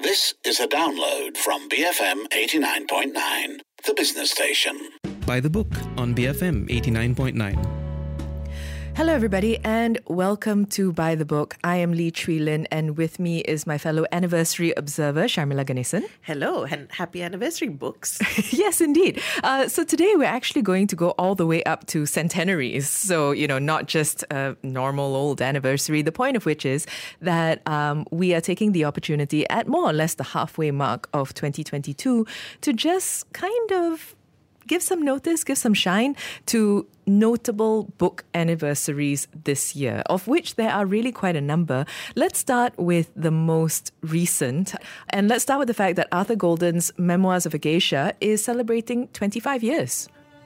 This is a download from BFM 89.9, the business station. By the book on BFM 89.9. Hello, everybody, and welcome to By the Book. I am Lee Chui Lin, and with me is my fellow anniversary observer, Sharmila Ganesan. Hello, and happy anniversary, books. Yes, indeed. So today we're actually going to go all the way up to centenaries. So, not just a normal old anniversary, the point of which is that we are taking the opportunity at more or less the halfway mark of 2022 to just kind of give some notice, give some shine to notable book anniversaries this year, of which there are really quite a number. Let's start with the most recent. And let's start with the fact that Arthur Golden's Memoirs of a Geisha is celebrating 25 years.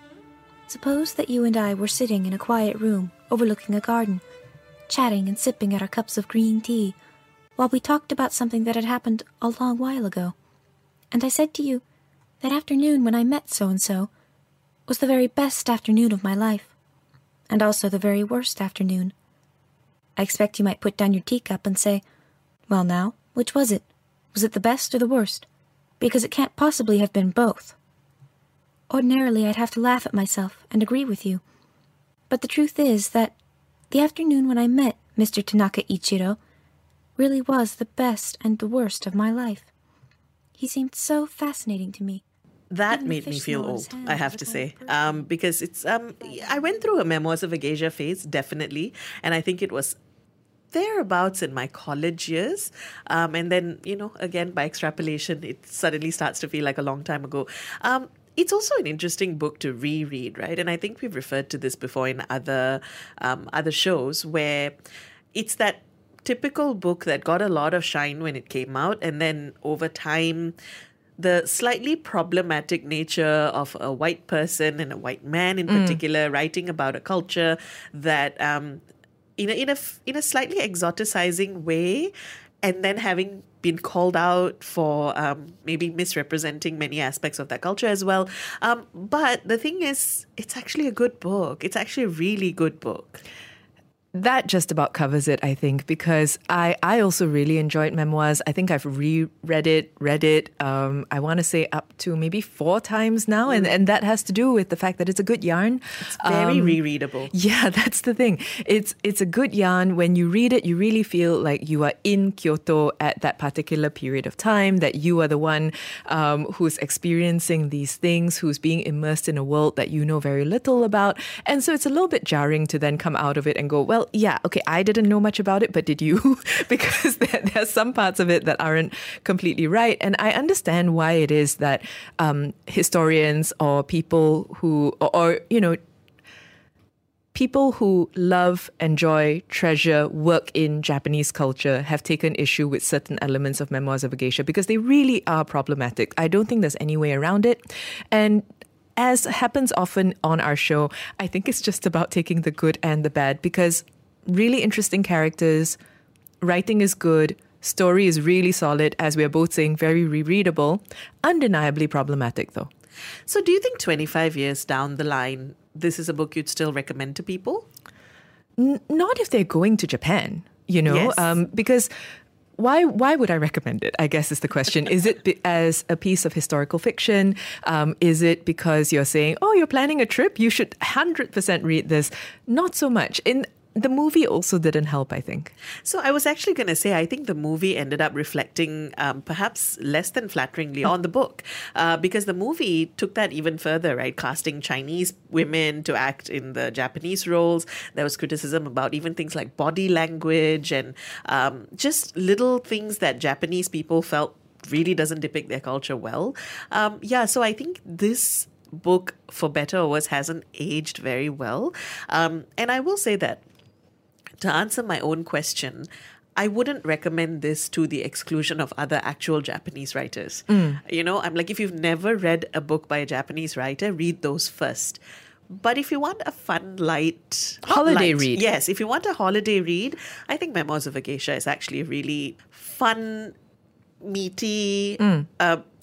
Suppose that you and I were sitting in a quiet room overlooking a garden, chatting and sipping at our cups of green tea, while we talked about something that had happened a long while ago. And I said to you, that afternoon when I met so-and-so was the very best afternoon of my life, and also the very worst afternoon. I expect you might put down your teacup and say, well now, which was it? Was it the best or the worst? Because it can't possibly have been both. Ordinarily, I'd have to laugh at myself and agree with you. But the truth is that the afternoon when I met Mr. Tanaka Ichiro really was the best and the worst of my life. He seemed so fascinating to me. That made me feel old, I have to say, because it's. I went through a Memoirs of a Geisha phase, definitely, and I think it was thereabouts in my college years. And then, again, by extrapolation, it suddenly starts to feel like a long time ago. It's also an interesting book to reread, right? And I think we've referred to this before in other shows where it's that typical book that got a lot of shine when it came out, and then over time, the slightly problematic nature of a white person and a white man in particular writing about a culture that in a slightly exoticizing way, and then having been called out for maybe misrepresenting many aspects of that culture as well. But the thing is, it's actually a good book. It's actually a really good book. That just about covers it, I think, because I also really enjoyed Memoirs. I think I've read it, I want to say up to maybe 4 times now. And that has to do with the fact that it's a good yarn. It's very rereadable. Yeah, that's the thing. It's a good yarn. When you read it, you really feel like you are in Kyoto at that particular period of time, that you are the one who's experiencing these things, who's being immersed in a world that you know very little about. And so it's a little bit jarring to then come out of it and go, well, yeah, okay, I didn't know much about it, but did you? Because there are some parts of it that aren't completely right. And I understand why it is that historians or people who, people who love, enjoy, treasure, work in Japanese culture have taken issue with certain elements of Memoirs of a Geisha because they really are problematic. I don't think there's any way around it. And as happens often on our show, I think it's just about taking the good and the bad, because really interesting characters, writing is good, story is really solid, as we are both saying, very rereadable, undeniably problematic though. So do you think 25 years down the line, this is a book you'd still recommend to people? Not if they're going to Japan, Yes. Because why would I recommend it, I guess is the question. Is it as a piece of historical fiction? Is it because you're saying, oh, you're planning a trip? You should 100% read this. Not so much. The movie also didn't help, I think. So I was actually going to say, I think the movie ended up reflecting perhaps less than flatteringly on the book, because the movie took that even further, right? Casting Chinese women to act in the Japanese roles. There was criticism about even things like body language and just little things that Japanese people felt really doesn't depict their culture well. So I think this book, for better or worse, hasn't aged very well. And I will say that, to answer my own question, I wouldn't recommend this to the exclusion of other actual Japanese writers. I'm like, if you've never read a book by a Japanese writer, read those first. But if you want a fun, light... holiday read. Yes, if you want a holiday read, I think Memoirs of a Geisha is actually a really fun, meaty...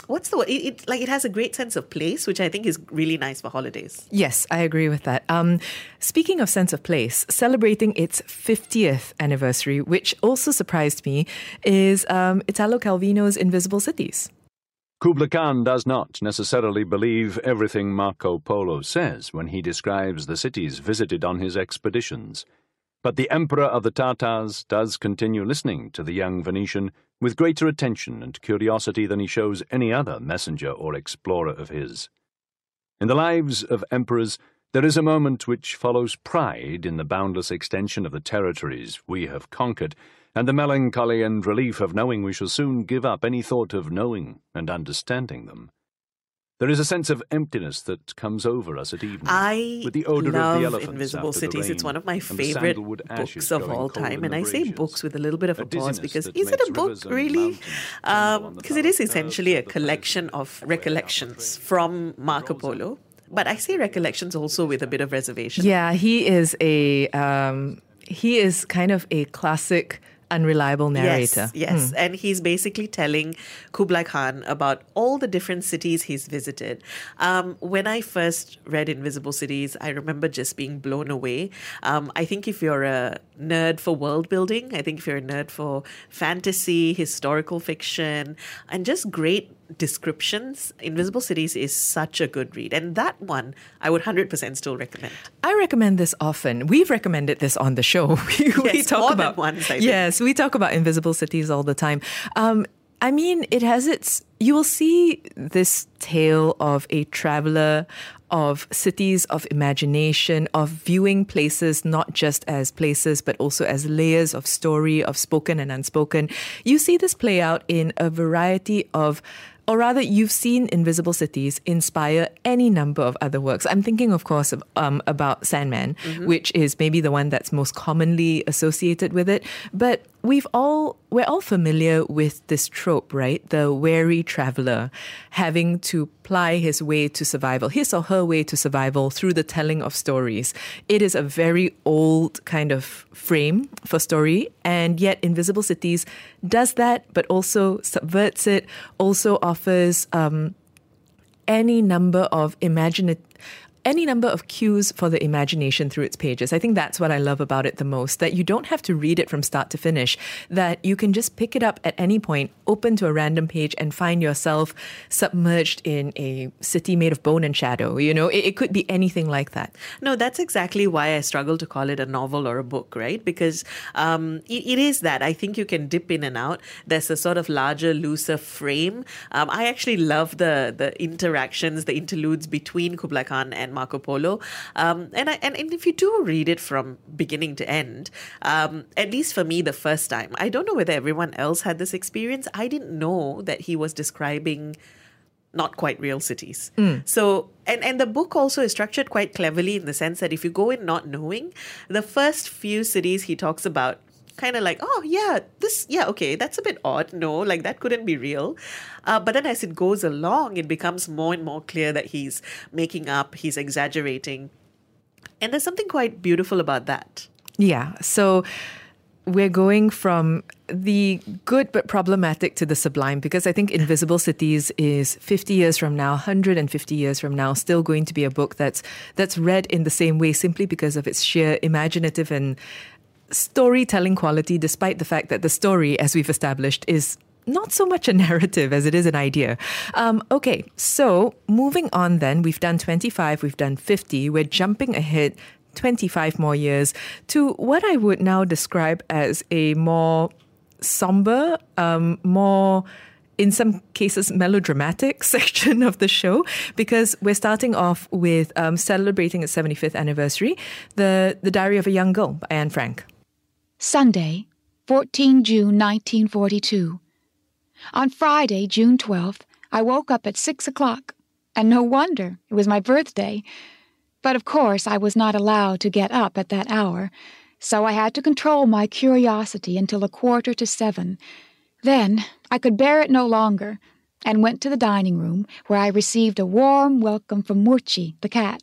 what's the word? It has a great sense of place, which I think is really nice for holidays. Yes, I agree with that. Speaking of sense of place, celebrating its 50th anniversary, which also surprised me, is Italo Calvino's Invisible Cities. Kubla Khan does not necessarily believe everything Marco Polo says when he describes the cities visited on his expeditions. But the Emperor of the Tartars does continue listening to the young Venetian with greater attention and curiosity than he shows any other messenger or explorer of his. In the lives of emperors, there is a moment which follows pride in the boundless extension of the territories we have conquered, and the melancholy and relief of knowing we shall soon give up any thought of knowing and understanding them. There is a sense of emptiness that comes over us at evening. I with the odor love of the elephants Invisible after the Cities. rain, It's one of my and the favorite sandalwood ashes books of going all cold time. in And the I say braziers. books with a little bit of a pause dizziness because that is it makes a book rivers and really? mountains tremble on the Because it is fallow essentially a earth of the collection plains. of recollections from Marco Polo. But I say recollections also with a bit of reservation. Yeah, he is kind of a classic unreliable narrator. Yes. And he's basically telling Kublai Khan about all the different cities he's visited. When I first read Invisible Cities, I remember just being blown away. I think if you're a nerd for world building, I think if you're a nerd for fantasy, historical fiction, and just great descriptions, Invisible Cities is such a good read. And that one, I would 100% still recommend. I recommend this often. We've recommended this on the show. We talk more about than once, I think. Yes, we talk about Invisible Cities all the time. I mean, it has its. You will see this tale of a traveler, of cities of imagination, of viewing places not just as places, but also as layers of story, of spoken and unspoken. You see this play out in a variety of. Or rather, you've seen Invisible Cities inspire any number of other works. I'm thinking, of course, about Sandman, which is maybe the one that's most commonly associated with it. But we're all familiar with this trope, right? The weary traveler having to ply his way to survival, his or her way to survival through the telling of stories. It is a very old kind of frame for story, and yet Invisible Cities does that, but also subverts it, also offers any number of cues for the imagination through its pages. I think that's what I love about it the most, that you don't have to read it from start to finish, that you can just pick it up at any point, open to a random page and find yourself submerged in a city made of bone and shadow. You know, it could be anything like that. No, that's exactly why I struggle to call it a novel or a book, right? Because it is that. I think you can dip in and out. There's a sort of larger, looser frame. I actually love the interactions, the interludes between Kublai Khan and Marco Polo. And if you do read it from beginning to end, at least for me the first time, I don't know whether everyone else had this experience. I didn't know that he was describing not quite real cities. So, and the book also is structured quite cleverly in the sense that if you go in not knowing, the first few cities he talks about kind of like, okay, that's a bit odd. No, like that couldn't be real. But then as it goes along, it becomes more and more clear that he's making up, he's exaggerating. And there's something quite beautiful about that. Yeah. So we're going from the good but problematic to the sublime, because I think Invisible Cities is 50 years from now, 150 years from now, still going to be a book that's read in the same way, simply because of its sheer imaginative and storytelling quality, despite the fact that the story, as we've established, is not so much a narrative as it is an idea. Okay, so moving on then, we've done 25, we've done 50, we're jumping ahead 25 more years to what I would now describe as a more somber, more, in some cases, melodramatic section of the show, because we're starting off with celebrating its 75th anniversary, The Diary of a Young Girl by Anne Frank. Sunday, 14 June 1942. On Friday, June 12th, I woke up at 6 o'clock, and no wonder, it was my birthday. But of course I was not allowed to get up at that hour, so I had to control my curiosity until 6:45. Then I could bear it no longer, and went to the dining room, where I received a warm welcome from Murchi, the cat.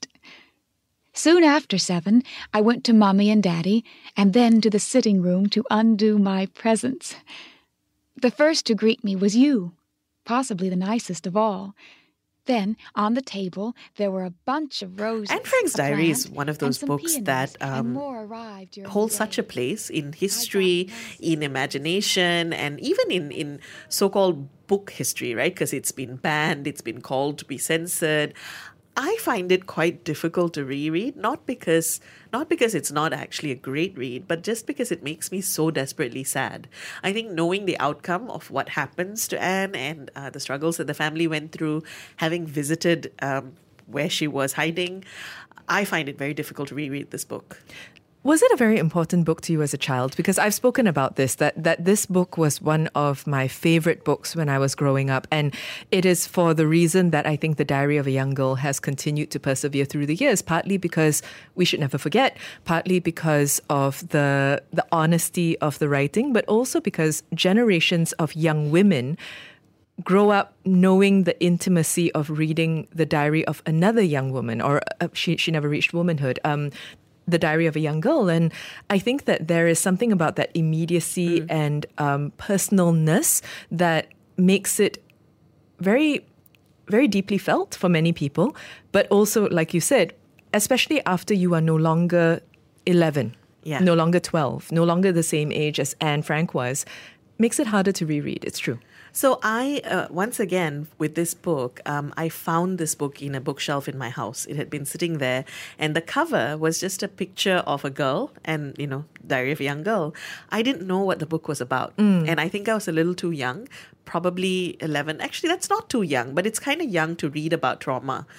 Soon after 7, I went to Mummy and Daddy, and then to the sitting room to undo my presents. The first to greet me was you, possibly the nicest of all. Then, on the table, there were a bunch of roses. Anne Frank's a Diary is plant, one of and those some books peonies, that and more arrived during holds the such day. a place in history, in imagination, and even in so-called book history, right? Because it's been banned, it's been called to be censored. I find it quite difficult to reread, not because it's not actually a great read, but just because it makes me so desperately sad. I think knowing the outcome of what happens to Anne and the struggles that the family went through, having visited where she was hiding, I find it very difficult to reread this book. Was it a very important book to you as a child? Because I've spoken about this, that this book was one of my favorite books when I was growing up. And it is for the reason that I think The Diary of a Young Girl has continued to persevere through the years, partly because we should never forget, partly because of the honesty of the writing, but also because generations of young women grow up knowing the intimacy of reading the diary of another young woman, or she never reached womanhood, The Diary of a Young Girl. And I think that there is something about that immediacy and personalness that makes it very, very deeply felt for many people. But also, like you said, especially after you are no longer 11, no longer 12, no longer the same age as Anne Frank was, makes it harder to reread. It's true. So I, once again, with this book, I found this book in a bookshelf in my house. It had been sitting there, and the cover was just a picture of a girl and, Diary of a Young Girl. I didn't know what the book was about. And I think I was a little too young, probably 11. Actually, that's not too young, but it's kind of young to read about trauma.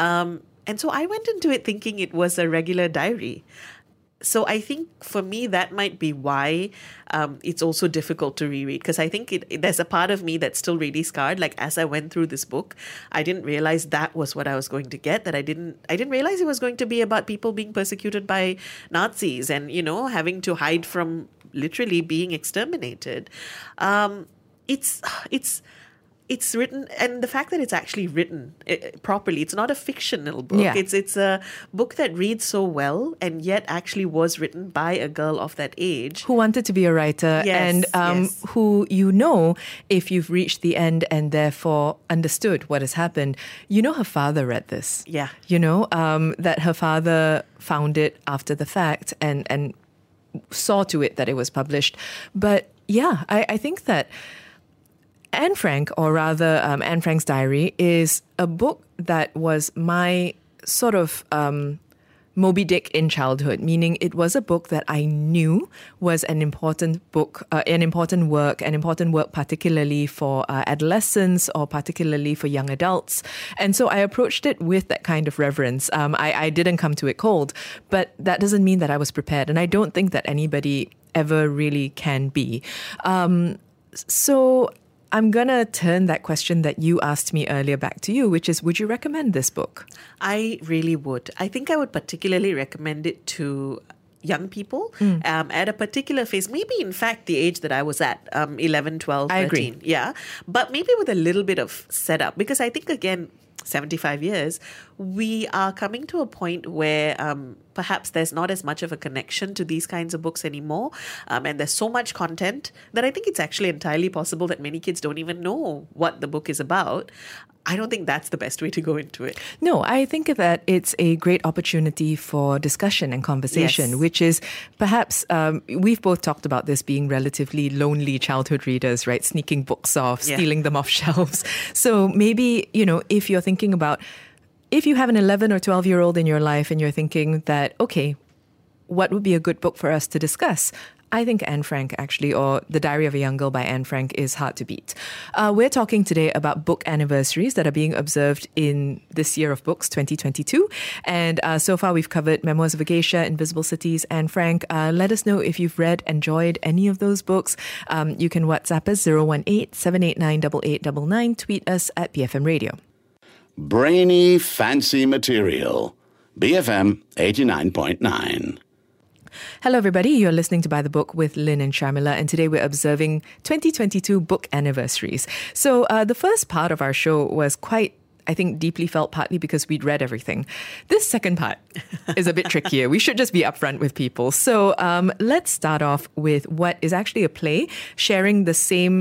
And so I went into it thinking it was a regular diary. So I think for me, that might be why it's also difficult to reread, because I think there's a part of me that's still really scarred. Like, as I went through this book, I didn't realize that was what I was going to get, that I didn't realize it was going to be about people being persecuted by Nazis and, having to hide from literally being exterminated. It's written, and the fact that it's actually written properly, it's not a fictional book. Yeah. It's a book that reads so well and yet actually was written by a girl of that age. Who wanted to be a writer, Yes, and yes. who, if you've reached the end and therefore understood what has happened, her father read this. Yeah. That her father found it after the fact and saw to it that it was published. But yeah, I think that Anne Frank, or rather Anne Frank's Diary, is a book that was my sort of Moby Dick in childhood, meaning it was a book that I knew was an important book, an important work particularly for adolescents or particularly for young adults. And so I approached it with that kind of reverence. I didn't come to it cold, but that doesn't mean that I was prepared. And I don't think that anybody ever really can be. So I'm going to turn that question that you asked me earlier back to you, which is, would you recommend this book? I really would. I think I would particularly recommend it to young people at a particular phase, maybe in fact the age that I was at, 11, 12, 13. I agree. Yeah. But maybe with a little bit of setup, because I think, again, 75 years, we are coming to a point where perhaps there's not as much of a connection to these kinds of books anymore. And there's so much content that I think it's actually entirely possible that many kids don't even know what the book is about. I don't think that's the best way to go into it. No, I think that it's a great opportunity for discussion and conversation, Yes. which is perhaps, we've both talked about this being relatively lonely childhood readers, right? Sneaking books off, Yeah. stealing them off shelves. So maybe, if you're thinking about, if you have an 11 or 12-year-old in your life and you're thinking that, okay, what would be a good book for us to discuss? I think Anne Frank, actually, or The Diary of a Young Girl by Anne Frank, is hard to beat. We're talking today about book anniversaries that are being observed in this year of books, 2022. And so far, we've covered Memoirs of a Geisha, Invisible Cities, Anne Frank. Let us know if you've read, enjoyed any of those books. You can WhatsApp us 018-789-8899. Tweet us at BFM Radio. Brainy, fancy material. BFM 89.9. Hello, everybody. You're listening to By the Book with Lynn and Sharmila, and today we're observing 2022 book anniversaries. So the first part of our show was quite, I think, deeply felt, partly because we'd read everything. This second part is a bit trickier. We should just be upfront with people. So let's start off with what is actually a play sharing the same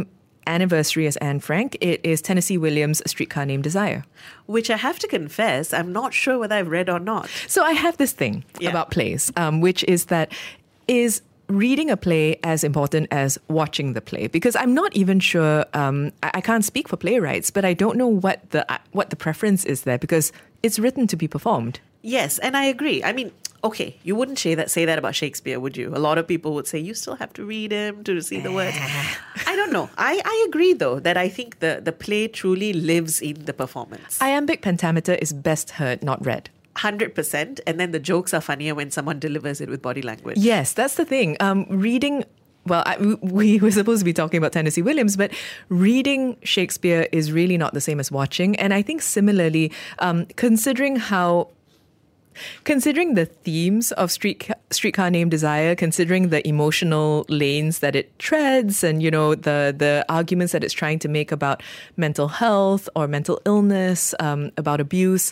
anniversary as Anne Frank, it is Tennessee Williams' A Streetcar Named Desire. Which I have to confess, I'm not sure whether I've read or not. So I have this thing about plays, which is that is reading a play as important as watching the play? Because I'm not even sure, I can't speak for playwrights, but I don't know what the preference is there, because it's written to be performed. Yes, and I agree. I mean, okay, you wouldn't say that about Shakespeare, would you? A lot of people would say you still have to read him to see the words. I don't know. I agree, though, that I think the play truly lives in the performance. Iambic pentameter is best heard, not read. 100%. And then the jokes are funnier when someone delivers it with body language. Yes, that's the thing. Reading... Well, we were supposed to be talking about Tennessee Williams, but reading Shakespeare is really not the same as watching. And I think similarly, considering the themes of Streetcar Named Desire, considering the emotional lanes that it treads, and the arguments that it's trying to make about mental health or mental illness, about abuse,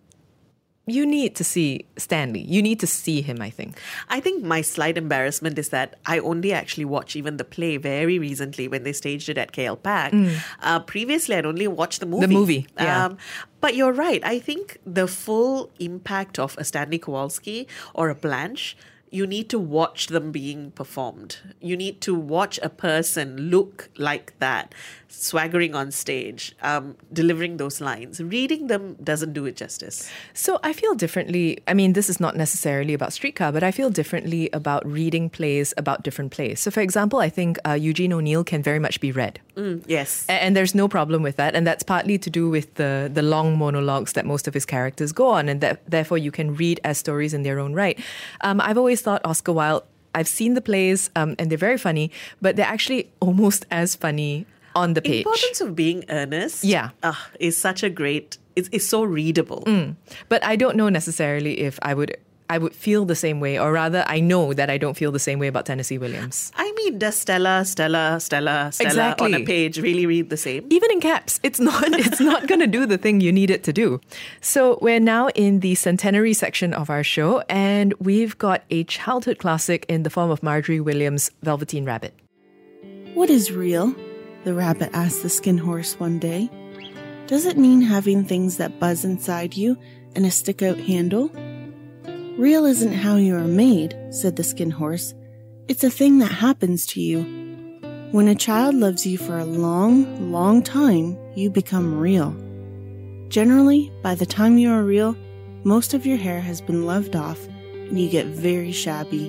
you need to see Stanley. You need to see him, I think. I think my slight embarrassment is that I only actually watched even the play very recently when they staged it at KL Pack. Previously, I'd only watched the movie. The movie, yeah. But you're right. I think the full impact of a Stanley Kowalski or a Blanche, you need to watch them being performed. You need to watch a person look like that, swaggering on stage, delivering those lines. Reading them doesn't do it justice. So I feel differently. I mean, this is not necessarily about Streetcar, but I feel differently about reading plays about different plays. So for example, I think Eugene O'Neill can very much be read. Yes. And there's no problem with that. And that's partly to do with the long monologues that most of his characters go on, and that therefore you can read as stories in their own right. I've always thought Oscar Wilde, I've seen the plays and they're very funny, but they're actually almost as funny on the page. The importance of being earnest is such a great, it's so readable. But I don't know necessarily if I would feel the same way, or rather I know that I don't feel the same way about Tennessee Williams. I mean, does Stella exactly. on a page really read the same? Even in caps, it's not going to do the thing you need it to do. So we're now in the centenary section of our show, and we've got a childhood classic in the form of Marjorie Williams' Velveteen Rabbit. What is real? The rabbit asked the skin horse one day. Does it mean having things that buzz inside you and a stick-out handle? Real isn't how you are made, said the skin horse. It's a thing that happens to you. When a child loves you for a long, long time, you become real. Generally, by the time you are real, most of your hair has been loved off and you get very shabby.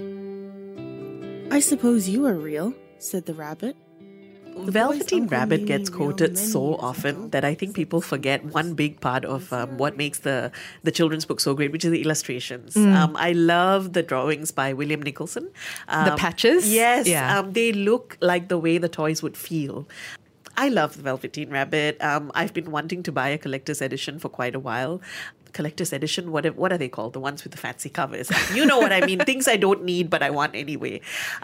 I suppose you are real, said the rabbit. Velveteen Rabbit gets quoted so often that I think people forget one big part of what makes the children's book so great, which is the illustrations. I love the drawings by William Nicholson. The patches? Yes. Yeah. They look like the way the toys would feel. I love the Velveteen Rabbit. I've been wanting to buy a collector's edition for quite a while. Collector's edition, what are they called? The ones with the fancy covers. You know what I mean. Things I don't need, but I want anyway.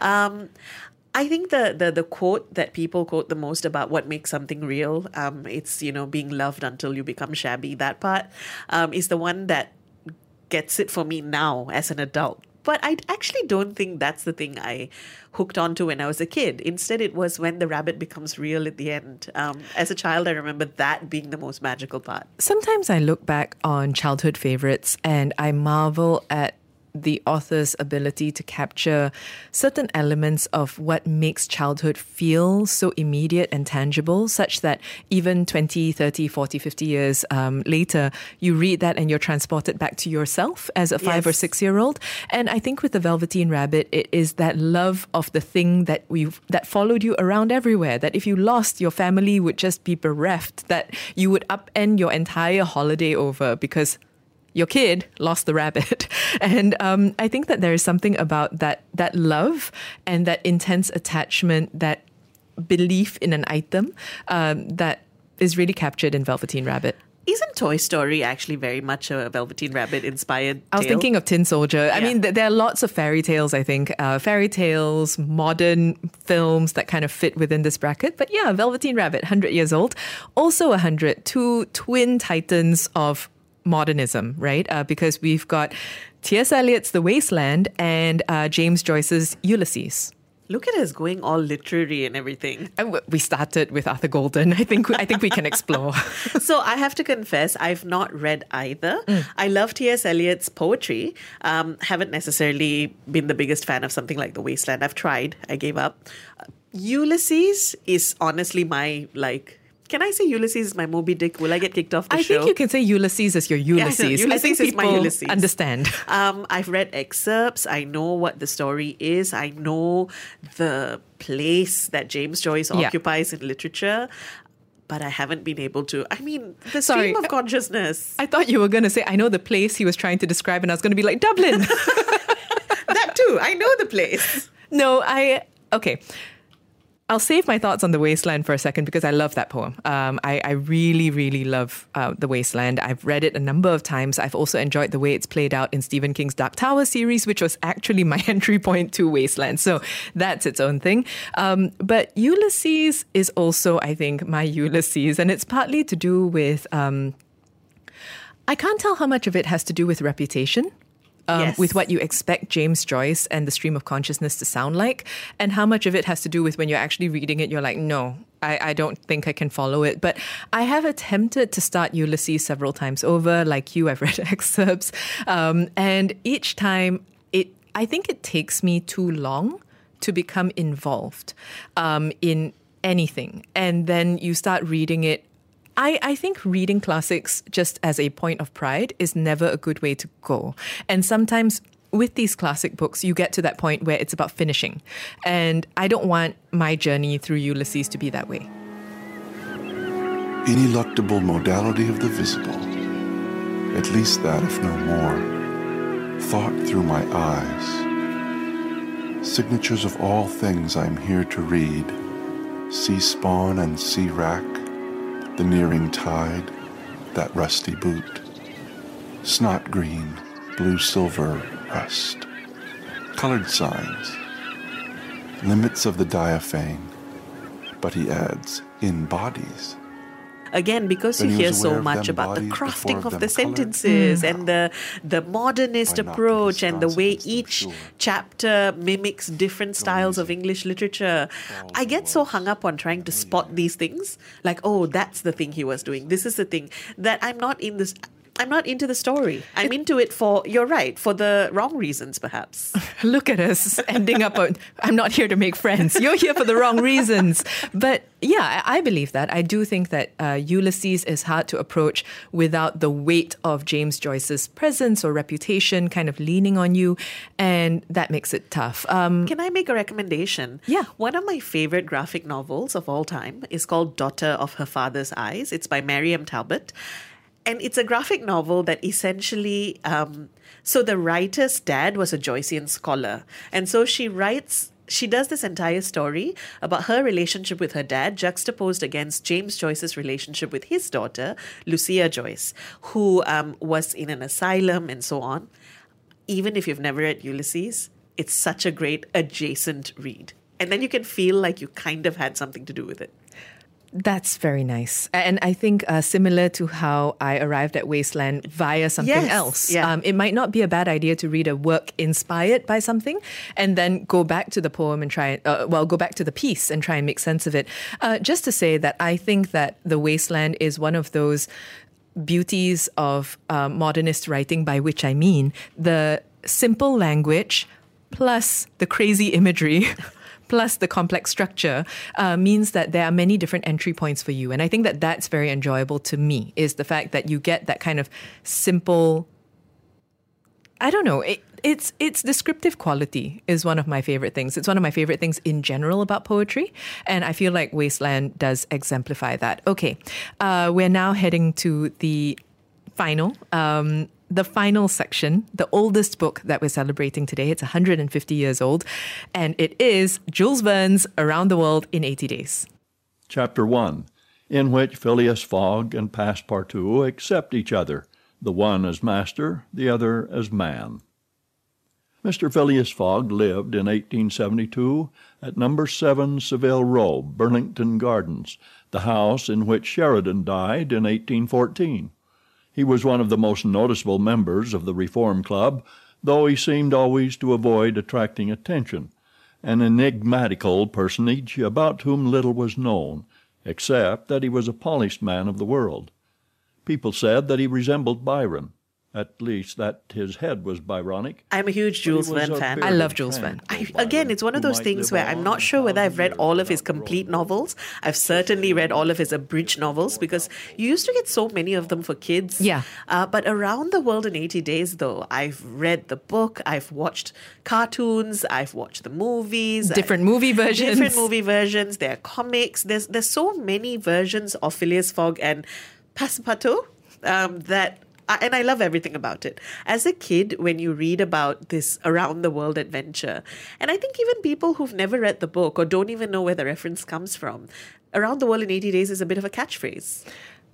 I think the quote that people quote the most about what makes something real, it's, being loved until you become shabby. That part is the one that gets it for me now as an adult. But I actually don't think that's the thing I hooked onto when I was a kid. Instead, it was when the rabbit becomes real at the end. As a child, I remember that being the most magical part. Sometimes I look back on childhood favorites and I marvel at the author's ability to capture certain elements of what makes childhood feel so immediate and tangible, such that even 20, 30, 40, 50 years later, you read that and you're transported back to yourself as a 5 or 6 year old. And I think with the Velveteen Rabbit, it is that love of the thing that followed you around everywhere, that if you lost, your family would just be bereft, that you would upend your entire holiday over because your kid lost the rabbit. And I think that there is something about that love and that intense attachment, that belief in an item that is really captured in Velveteen Rabbit. Isn't Toy Story actually very much a Velveteen Rabbit inspired tale? I was thinking of Tin Soldier. Yeah. I mean, there are lots of fairy tales, I think. Fairy tales, modern films that kind of fit within this bracket. But yeah, Velveteen Rabbit, 100 years old. Also 100, two twin titans of modernism, right? Because we've got T.S. Eliot's The Wasteland and James Joyce's Ulysses. Look at us going all literary and everything. And we started with Arthur Golden. I think we can explore. So I have to confess, I've not read either. I love T.S. Eliot's poetry. Haven't necessarily been the biggest fan of something like The Wasteland. I've tried. I gave up. Ulysses is honestly my, can I say Ulysses is my Moby Dick? Will I get kicked off the show? I think you can say Ulysses is your Ulysses. Ulysses I think is my people Ulysses. understand. I've read excerpts. I know what the story is. I know the place that James Joyce occupies in literature. But I haven't been able to. I mean, the stream of consciousness. I thought you were going to say, I know the place he was trying to describe, and I was going to be like, Dublin. That too. I know the place. No, okay. I'll save my thoughts on The Wasteland for a second because I love that poem. I really, really love The Wasteland. I've read it a number of times. I've also enjoyed the way it's played out in Stephen King's Dark Tower series, which was actually my entry point to Wasteland. So that's its own thing. But Ulysses is also, I think, my Ulysses. And it's partly to do with, I can't tell how much of it has to do with reputation. With what you expect James Joyce and the stream of consciousness to sound like, and how much of it has to do with when you're actually reading it, you're like, no, I don't think I can follow it. But I have attempted to start Ulysses several times over. Like you, I've read excerpts. And each time, I think it takes me too long to become involved in anything. And then you start reading it. I think reading classics just as a point of pride is never a good way to go. And sometimes with these classic books, you get to that point where it's about finishing. And I don't want my journey through Ulysses to be that way. Ineluctable modality of the visible, at least that if no more, thought through my eyes. Signatures of all things I'm here to read, sea spawn and sea rack, the nearing tide, that rusty boot, snot green, blue silver rust, colored signs, limits of the diaphane, but he adds, in bodies. Again, because you hear so much about the crafting of the sentences and the modernist approach and the way each chapter mimics different styles of English literature, I get so hung up on trying to spot these things. Like, oh, that's the thing he was doing. This is the thing that I'm not into the story. I'm into it for the wrong reasons, perhaps. Look at us ending up on, I'm not here to make friends. You're here for the wrong reasons. But yeah, I believe that. I do think that Ulysses is hard to approach without the weight of James Joyce's presence or reputation kind of leaning on you. And that makes it tough. Can I make a recommendation? Yeah. One of my favorite graphic novels of all time is called Daughter of Her Father's Eyes. It's by Mariam Talbot. And it's a graphic novel that essentially, so the writer's dad was a Joycean scholar. And so she does this entire story about her relationship with her dad juxtaposed against James Joyce's relationship with his daughter, Lucia Joyce, who was in an asylum and so on. Even if you've never read Ulysses, it's such a great adjacent read. And then you can feel like you kind of had something to do with it. That's very nice. And I think similar to how I arrived at Wasteland via something else. Yeah. It might not be a bad idea to read a work inspired by something and then go back to the poem and go back to the piece and try and make sense of it. Just to say that I think that The Wasteland is one of those beauties of modernist writing, by which I mean the simple language plus the crazy imagery plus the complex structure means that there are many different entry points for you. And I think that that's very enjoyable to me, is the fact that you get that kind of simple, I don't know, its descriptive quality is one of my favorite things. It's one of my favorite things in general about poetry. And I feel like Wasteland does exemplify that. Okay, we're now heading to the final section, the oldest book that we're celebrating today. It's 150 years old, and it is Jules Verne's Around the World in 80 Days. Chapter 1, in which Phileas Fogg and Passepartout accept each other, the one as master, the other as man. Mr. Phileas Fogg lived in 1872 at No. 7 Savile Row, Burlington Gardens, the house in which Sheridan died in 1814. He was one of the most noticeable members of the Reform Club, though he seemed always to avoid attracting attention, an enigmatical personage about whom little was known, except that he was a polished man of the world. People said that he resembled Byron, at least that his head was Byronic. I'm a huge Jules Verne fan. I love Jules Verne. Again, it's one of those things where I'm not sure whether I've read all of his complete novels. I've certainly read all of his abridged novels because you used to get so many of them for kids. Yeah. But Around the World in 80 Days, though, I've read the book, I've watched cartoons, I've watched the movies. Different movie versions. There are comics. There's so many versions of Phileas Fogg and Passepartout and I love everything about it. As a kid, when you read about this around the world adventure, and I think even people who've never read the book or don't even know where the reference comes from, Around the World in 80 Days is a bit of a catchphrase.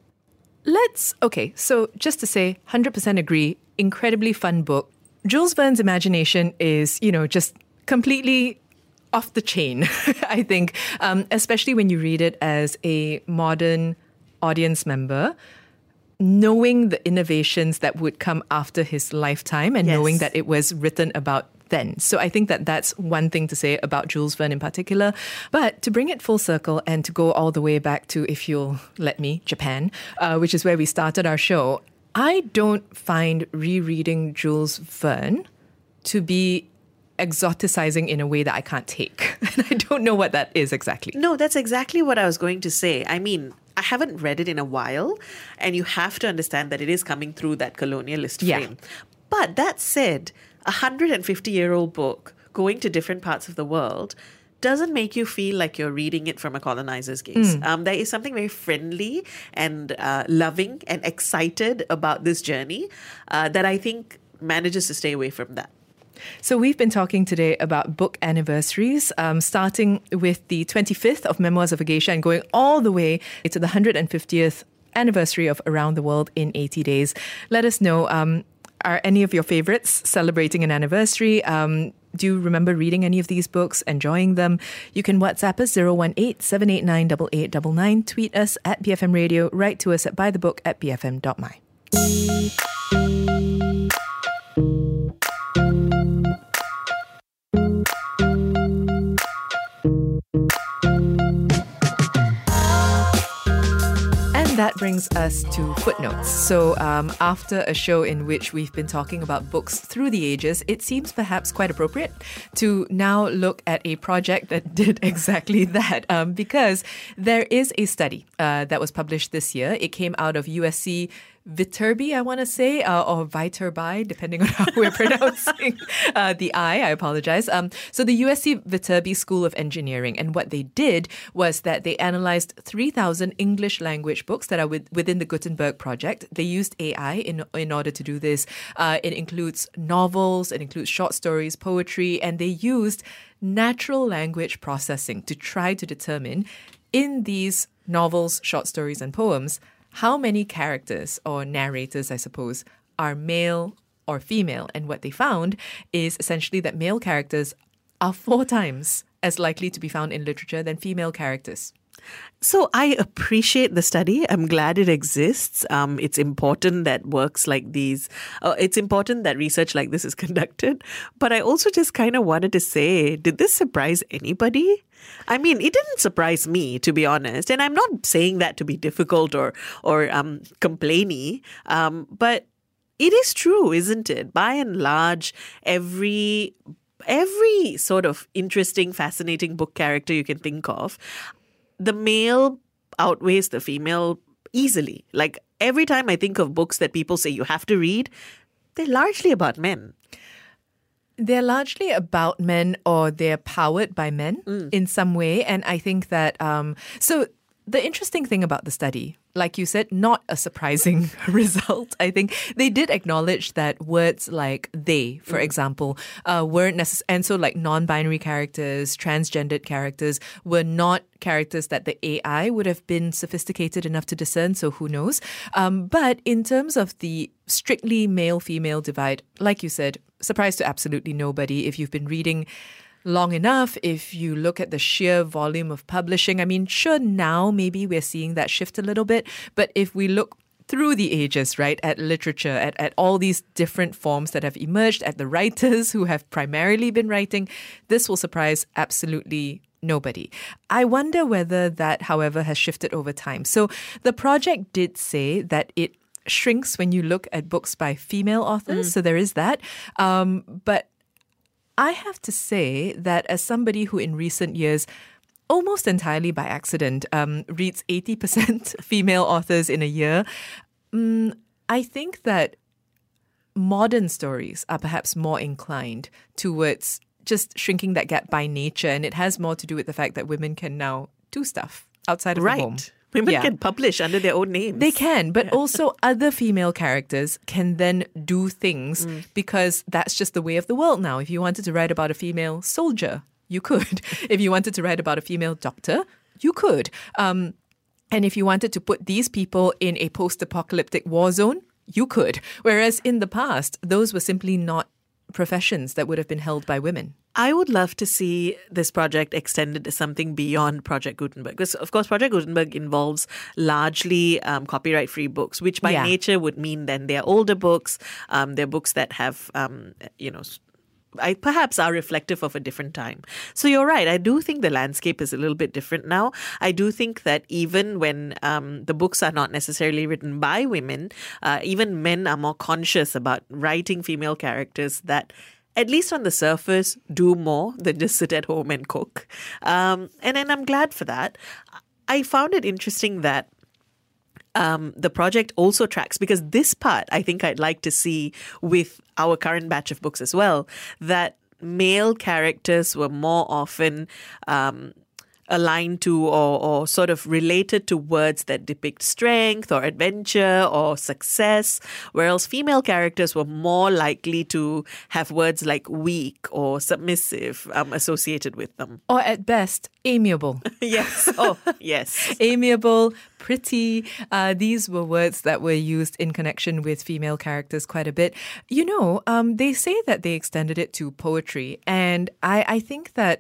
So just to say, 100% agree, incredibly fun book. Jules Verne's imagination is, just completely off the chain, I think, especially when you read it as a modern audience member. Knowing the innovations that would come after his lifetime and knowing that it was written about then. So I think that that's one thing to say about Jules Verne in particular. But to bring it full circle and to go all the way back to, if you'll let me, Japan, which is where we started our show, I don't find rereading Jules Verne to be exoticizing in a way that I can't take. And I don't know what that is exactly. No, that's exactly what I was going to say. I mean, I haven't read it in a while, and you have to understand that it is coming through that colonialist frame. But that said, a 150-year-old book going to different parts of the world doesn't make you feel like you're reading it from a colonizer's gaze. There is something very friendly and loving and excited about this journey that I think manages to stay away from that. So we've been talking today about book anniversaries, starting with the 25th of Memoirs of a Geisha and going all the way to the 150th anniversary of Around the World in 80 Days. Let us know, are any of your favorites celebrating an anniversary? Do you remember reading any of these books, enjoying them? You can WhatsApp us 018-789-8899, tweet us at BFM Radio, write to us at buythebook@bfm.my. That brings us to footnotes. So after a show in which we've been talking about books through the ages, it seems perhaps quite appropriate to now look at a project that did exactly that, because there is a study that was published this year. It came out of USC Viterbi, I want to say, or Viterbi, depending on how we're pronouncing the I apologize. So the USC Viterbi School of Engineering, and what they did was that they analyzed 3,000 English language books that are within the Gutenberg project. They used AI in order to do this. It includes novels, it includes short stories, poetry, and they used natural language processing to try to determine in these novels, short stories, and poems how many characters or narrators, I suppose, are male or female. And what they found is essentially that male characters are 4 times as likely to be found in literature than female characters. So I appreciate the study. I'm glad it exists. It's important that works like these, it's important that research like this is conducted. But I also just kind of wanted to say, did this surprise anybody? I mean, it didn't surprise me, to be honest. And I'm not saying that to be difficult or complainy. But it is true, isn't it? By and large, every sort of interesting, fascinating book character you can think of, the male outweighs the female easily. Like every time I think of books that people say you have to read, they're largely about men. They're largely about men, or they're powered by men in some way. And I think that, so the interesting thing about the study, like you said, not a surprising result. I think they did acknowledge that words like they, for example, weren't necessary. And so like non-binary characters, transgendered characters were not characters that the AI would have been sophisticated enough to discern. So who knows? But in terms of the strictly male-female divide, like you said, surprise to absolutely nobody. If you've been reading long enough, if you look at the sheer volume of publishing, I mean, sure, now maybe we're seeing that shift a little bit. But if we look through the ages, right, at literature, at all these different forms that have emerged, at the writers who have primarily been writing, this will surprise absolutely nobody. I wonder whether that, however, has shifted over time. So the project did say that it shrinks when you look at books by female authors. So there is that. But I have to say that as somebody who in recent years, almost entirely by accident, reads 80% female authors in a year, I think that modern stories are perhaps more inclined towards just shrinking that gap by nature. And it has more to do with the fact that women can now do stuff outside of the home. Women can publish under their own names. They can, but also other female characters can then do things because that's just the way of the world now. If you wanted to write about a female soldier, you could. If you wanted to write about a female doctor, you could. And if you wanted to put these people in a post-apocalyptic war zone, you could. Whereas in the past, those were simply not professions that would have been held by women. I would love to see this project extended to something beyond Project Gutenberg. Because, of course, Project Gutenberg involves largely copyright-free books, which by nature would mean then they're older books. They're books that have, perhaps are reflective of a different time. So you're right. I do think the landscape is a little bit different now. I do think that even when the books are not necessarily written by women, even men are more conscious about writing female characters that, at least on the surface, do more than just sit at home and cook. And I'm glad for that. I found it interesting that the project also tracks, because this part I think I'd like to see with our current batch of books as well, that male characters were more often aligned to or sort of related to words that depict strength or adventure or success, whereas female characters were more likely to have words like weak or submissive associated with them. Or at best, amiable. Yes. Oh, yes. Amiable, pretty. These were words that were used in connection with female characters quite a bit. You know, they say that they extended it to poetry, and I think that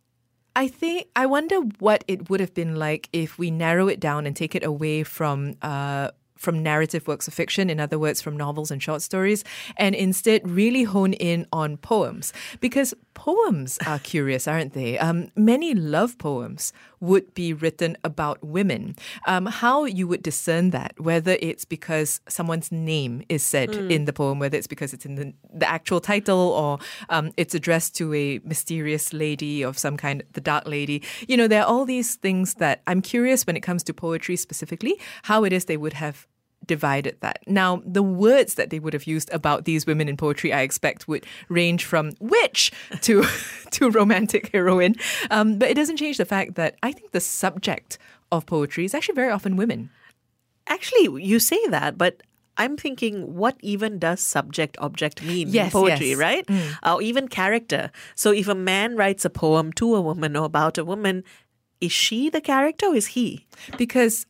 I wonder what it would have been like if we narrow it down and take it away from narrative works of fiction, in other words, from novels and short stories, and instead really hone in on poems. Because poems are curious, aren't they? Many love poems would be written about women. How you would discern that, whether it's because someone's name is said in the poem, whether it's because it's in the actual title, or it's addressed to a mysterious lady of some kind, the Dark Lady. You know, there are all these things that I'm curious when it comes to poetry specifically, how it is they would have divided that. Now, the words that they would have used about these women in poetry, I expect, would range from witch to romantic heroine. But it doesn't change the fact that I think the subject of poetry is actually very often women. Actually, you say that, but I'm thinking, what even does subject-object mean in poetry, right? Or even character. So if a man writes a poem to a woman or about a woman, is she the character or is he? Because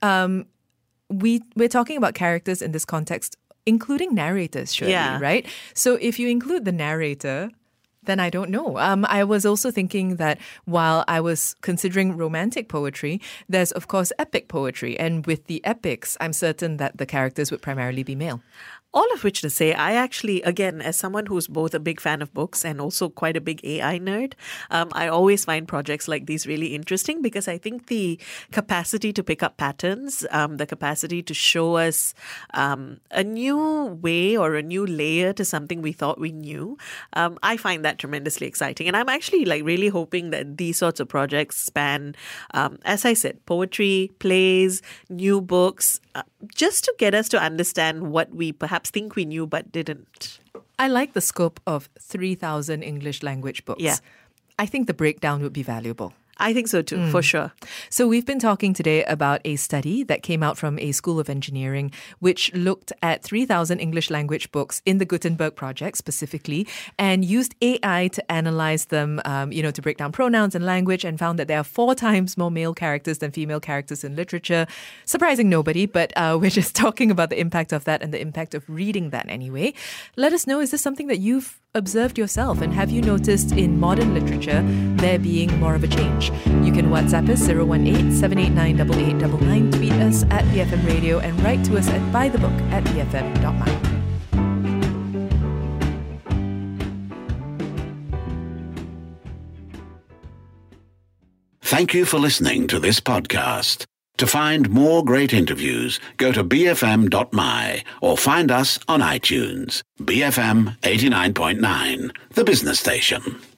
we're talking about characters in this context, including narrators, surely, right? So if you include the narrator, then I don't know. I was also thinking that while I was considering romantic poetry, there's, of course, epic poetry. And with the epics, I'm certain that the characters would primarily be male. All of which to say, I actually, again, as someone who's both a big fan of books and also quite a big AI nerd, I always find projects like these really interesting because I think the capacity to pick up patterns, the capacity to show us a new way or a new layer to something we thought we knew, I find that tremendously exciting. And I'm actually really hoping that these sorts of projects span, as I said, poetry, plays, new books, just to get us to understand what we perhaps think we knew but didn't. I like the scope of 3,000 English language books. Yeah. I think the breakdown would be valuable. I think so too, for sure. So we've been talking today about a study that came out from a school of engineering, which looked at 3,000 English language books in the Gutenberg Project specifically, and used AI to analyze them, to break down pronouns and language, and found that there are 4 times more male characters than female characters in literature. Surprising nobody, but we're just talking about the impact of that and the impact of reading that anyway. Let us know, is this something that you've observed yourself, and have you noticed in modern literature there being more of a change? You can WhatsApp us 018-789-8899, tweet us at BFM Radio, and write to us at buythebook@bfm.my. Thank you for listening to this podcast. To find more great interviews, go to bfm.my or find us on iTunes. BFM 89.9, the business station.